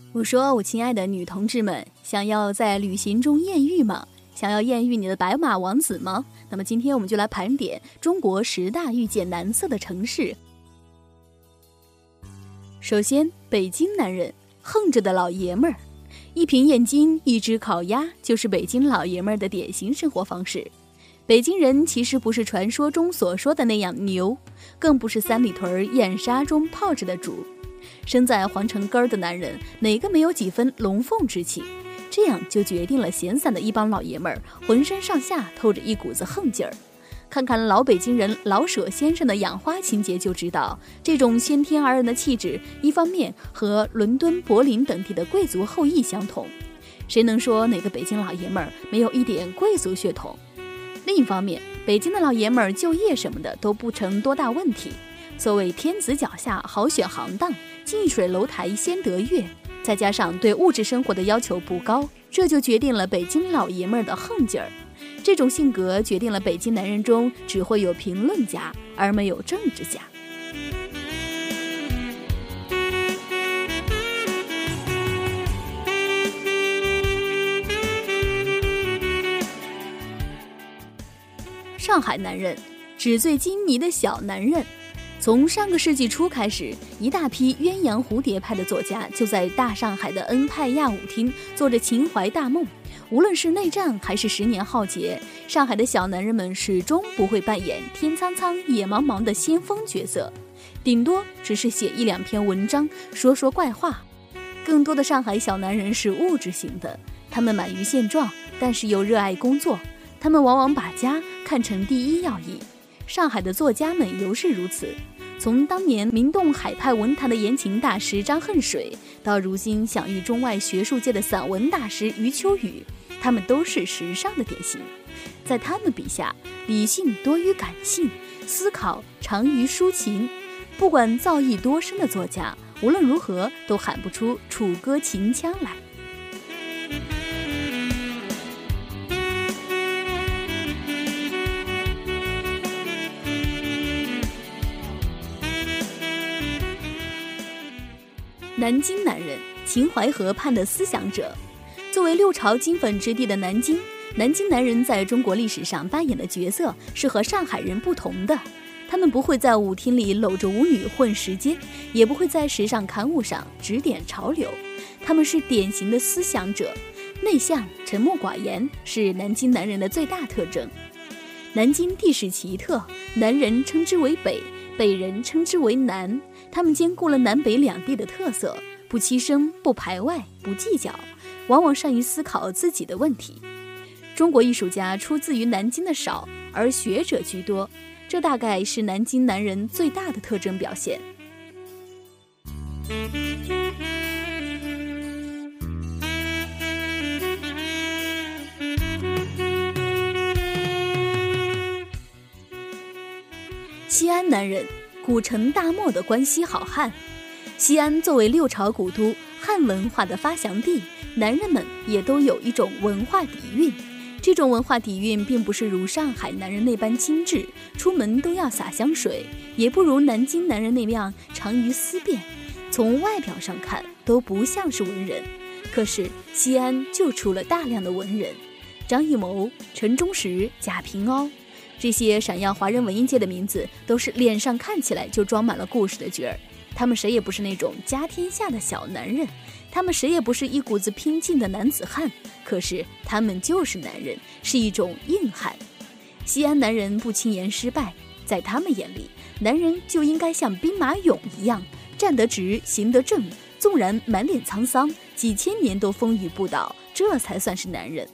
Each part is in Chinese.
我说，我亲爱的女同志们，想要在旅行中艳遇吗？想要艳遇你的白马王子吗？那么今天我们就来盘点中国10大遇见男色的城市。首先，北京男人，横着的老爷们儿，一瓶燕京，一只烤鸭，就是北京老爷们儿的典型生活方式。北京人其实不是传说中所说的那样牛，更不是三里屯燕莎中泡着的主。生在皇城根儿的男人，哪个没有几分龙凤之气？这样就决定了闲散的一帮老爷们儿浑身上下透着一股子横劲儿。看看老北京人老舍先生的养花情节就知道，这种先天而然的气质，一方面和伦敦、柏林等地的贵族后裔相同，谁能说哪个北京老爷们儿没有一点贵族血统？另一方面，北京的老爷们儿就业什么的都不成多大问题。所谓天子脚下好选行当，近水楼台先得月，再加上对物质生活的要求不高，这就决定了北京老爷们儿的横劲儿。这种性格决定了北京男人中只会有评论家，而没有政治家。上海男人，纸醉金迷的小男人。从上个世纪初开始，一大批鸳鸯蝴蝶派的作家就在大上海的恩派亚舞厅做着情怀大梦。无论是内战还是10年浩劫，上海的小男人们始终不会扮演天苍苍野茫茫的先锋角色，顶多只是写1、2篇文章，说说怪话。更多的上海小男人是物质型的，他们满于现状，但是又热爱工作，他们往往把家看成第一要义。上海的作家们尤是如此，从当年名动海派文坛的言情大师张恨水，到如今享誉中外学术界的散文大师余秋雨，他们都是时尚的典型。在他们笔下，理性多于感性，思考长于抒情。不管造诣多深的作家，无论如何都喊不出楚歌秦腔来。南京男人，秦淮河畔的思想者。作为6朝金粉之地的南京男人在中国历史上扮演的角色是和上海人不同的。他们不会在舞厅里搂着舞女混时间，也不会在时尚刊物上指点潮流。他们是典型的思想者，内向、沉默寡言是南京男人的最大特征。南京地势奇特，南人称之为北，北人称之为南。他们兼顾了南北两地的特色，不欺生，不排外，不计较，往往善于思考自己的问题。中国艺术家出自于南京的少，而学者居多，这大概是南京男人最大的特征表现。西安男人，古城大漠的关系好汉。西安作为6朝古都，汉文化的发祥地，男人们也都有一种文化底蕴。这种文化底蕴并不是如上海男人那般精致，出门都要洒香水，也不如南京男人那样长于思辨，从外表上看都不像是文人。可是西安就出了大量的文人，张艺谋、陈忠实、贾平凹，这些闪耀华人文艺界的名字，都是脸上看起来就装满了故事的角儿。他们谁也不是那种家天下的小男人，他们谁也不是一股子拼劲的男子汉，可是他们就是男人，是一种硬汉。西安男人不轻言失败，在他们眼里，男人就应该像兵马俑一样，站得直，行得正，纵然满脸沧桑，几千年都风雨不倒，这才算是男人。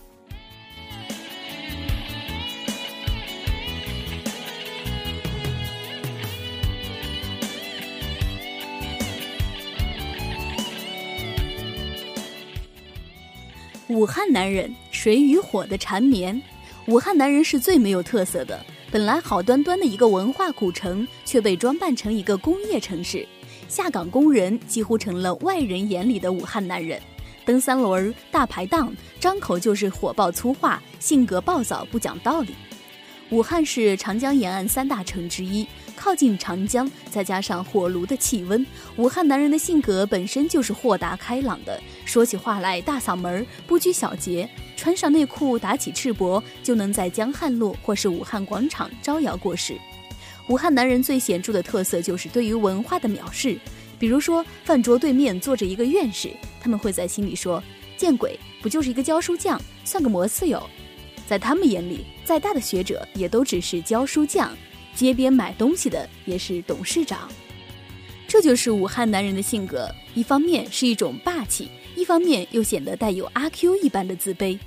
武汉男人，水与火的缠绵。武汉男人是最没有特色的，本来好端端的一个文化古城，却被装扮成一个工业城市。下岗工人几乎成了外人眼里的武汉男人，蹬三轮、大排档，张口就是火爆粗话，性格暴躁不讲道理。武汉是长江沿岸3大城之一， 靠近长江，再加上火炉的气温，武汉男人的性格本身就是豁达开朗的，说起话来大嗓门，不拘小节，穿上内裤打起赤膊，就能在江汉路或是武汉广场招摇过市。武汉男人最显著的特色就是对于文化的藐视，比如说饭桌对面坐着一个院士，他们会在心里说，见鬼，不就是一个教书匠，算个模似哟。在他们眼里，再大的学者也都只是教书匠，街边买东西的也是董事长。这就是武汉男人的性格，一方面是一种霸气，一方面又显得带有阿 Q 一般的自卑。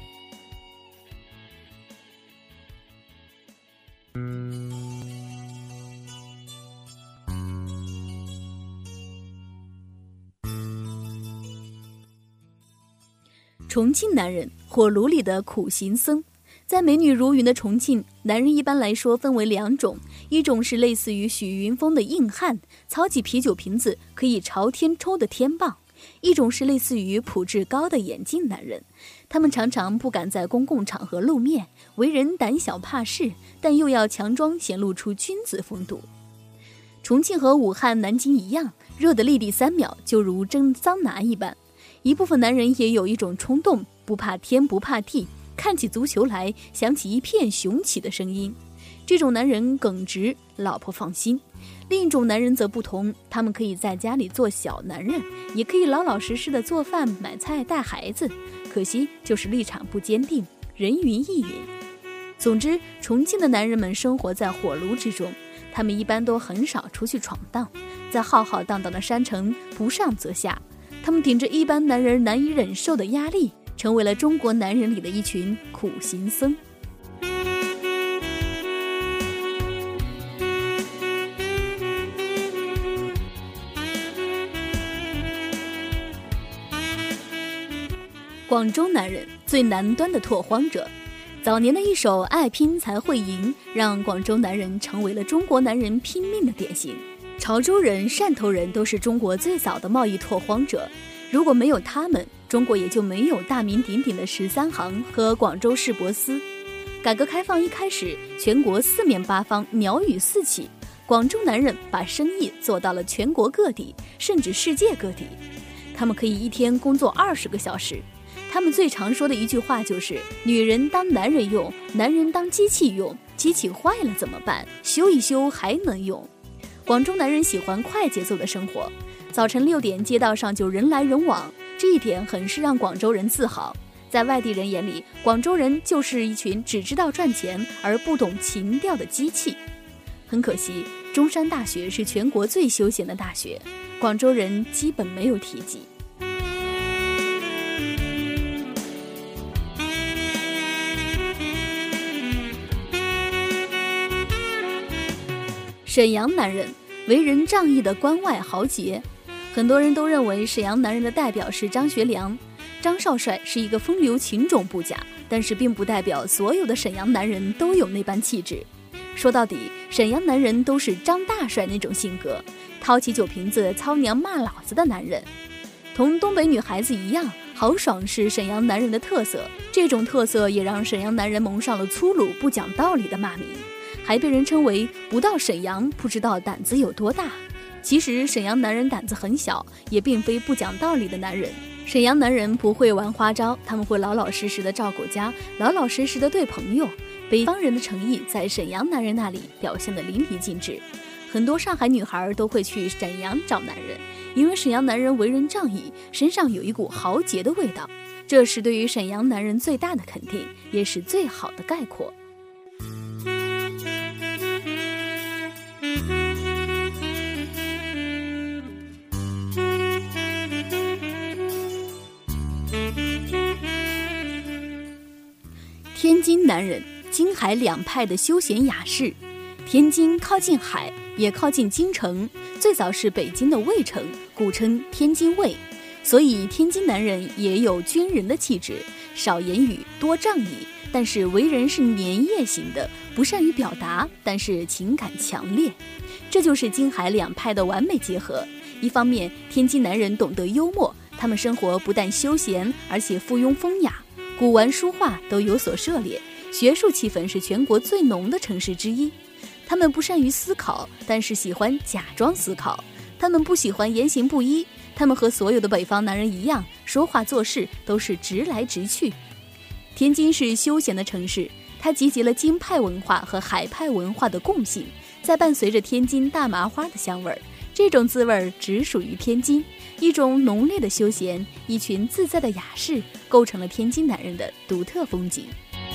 重庆男人，火炉里的苦行僧。在美女如云的重庆，男人一般来说分为2种，一种是类似于许云峰的硬汉，操起啤酒瓶子可以朝天抽的天棒；一种是类似于朴志高的眼镜男人，他们常常不敢在公共场合露面，为人胆小怕事，但又要强装显露出君子风度。重庆和武汉、南京一样，热的立地3秒就如蒸桑拿一般。一部分男人也有一种冲动，不怕天不怕地，看起足球来响起一片雄起的声音。这种男人耿直，老婆放心。另一种男人则不同，他们可以在家里做小男人，也可以老老实实的做饭、买菜、带孩子，可惜就是立场不坚定，人云亦云。总之，重庆的男人们生活在火炉之中，他们一般都很少出去闯荡，在浩浩荡荡的山城不上则下，他们顶着一般男人难以忍受的压力，成为了中国男人里的一群苦行僧。广州男人，最南端的拓荒者。早年的一首爱拼才会赢，让广州男人成为了中国男人拼命的典型。潮州人、汕头人都是中国最早的贸易拓荒者，如果没有他们，中国也就没有大名鼎鼎的13行和广州市舶司。改革开放一开始，全国4面8方鸟语四起，广州男人把生意做到了全国各地，甚至世界各地。他们可以一天工作20个小时。他们最常说的一句话就是女人当男人用，男人当机器用，机器坏了怎么办？修一修还能用。广州男人喜欢快节奏的生活，早晨6点街道上就人来人往，这一点很是让广州人自豪。在外地人眼里，广州人就是一群只知道赚钱而不懂情调的机器。很可惜，中山大学是全国最休闲的大学，广州人基本没有提及。沈阳男人，为人仗义的关外豪杰。很多人都认为沈阳男人的代表是张学良。张少帅是一个风流情种不假，但是并不代表所有的沈阳男人都有那般气质。说到底，沈阳男人都是张大帅那种性格，掏起酒瓶子操娘骂老子的男人。同东北女孩子一样，豪爽是沈阳男人的特色，这种特色也让沈阳男人蒙上了粗鲁不讲道理的骂名，还被人称为不到沈阳不知道胆子有多大。其实沈阳男人胆子很小，也并非不讲道理的男人。沈阳男人不会玩花招，他们会老老实实的照顾家，老老实实的对朋友。北方人的诚意在沈阳男人那里表现得淋漓尽致。很多上海女孩都会去沈阳找男人，因为沈阳男人为人仗义，身上有一股豪杰的味道。这是对于沈阳男人最大的肯定，也是最好的概括。天津男人，京海两派的休闲雅士。天津靠近海，也靠近京城，最早是北京的卫城，古称天津卫，所以天津男人也有军人的气质，少言语，多仗义，但是为人是粘液型的，不善于表达，但是情感强烈。这就是京海两派的完美结合。一方面，天津男人懂得幽默，他们生活不但休闲，而且附庸风雅，古玩书画都有所涉猎，学术气氛是全国最浓的城市之一。 他们不善于思考，但是喜欢假装思考。他们不喜欢言行不一，他们和所有的北方男人一样，说话做事都是直来直去。天津是休闲的城市，它集结了京派文化和海派文化的共性，再伴随着天津大麻花的香味儿，这种滋味只属于天津。一种浓烈的休闲，一群自在的雅士，构成了天津男人的独特风景。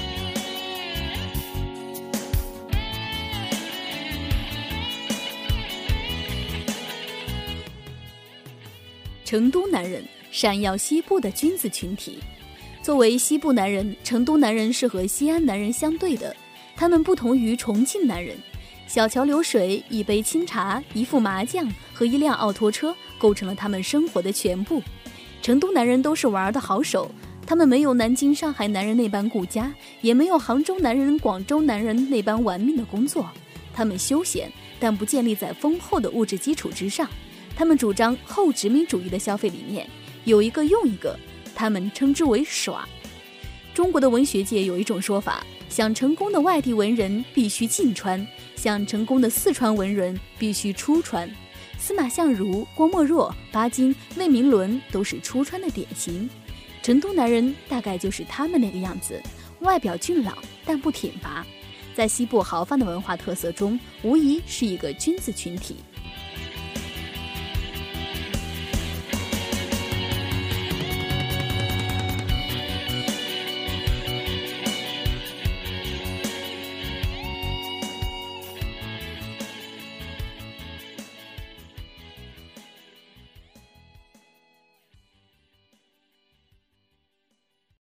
成都男人，闪耀西部的君子群体。作为西部男人，成都男人是和西安男人相对的，他们不同于重庆男人。小桥流水，一杯清茶，一副麻将和一辆奥拓车构成了他们生活的全部。成都男人都是玩的好手，他们没有南京上海男人那般顾家，也没有杭州男人广州男人那般玩命的工作。他们休闲，但不建立在丰厚的物质基础之上。他们主张后殖民主义的消费理念，有一个用一个，他们称之为耍。中国的文学界有一种说法，想成功的外地文人必须进川，想成功的四川文人必须出川。司马相如、郭沫若、巴金、魏明伦都是出川的典型。成都男人大概就是他们那个样子，外表俊朗但不挺拔，在西部豪放的文化特色中，无疑是一个君子群体。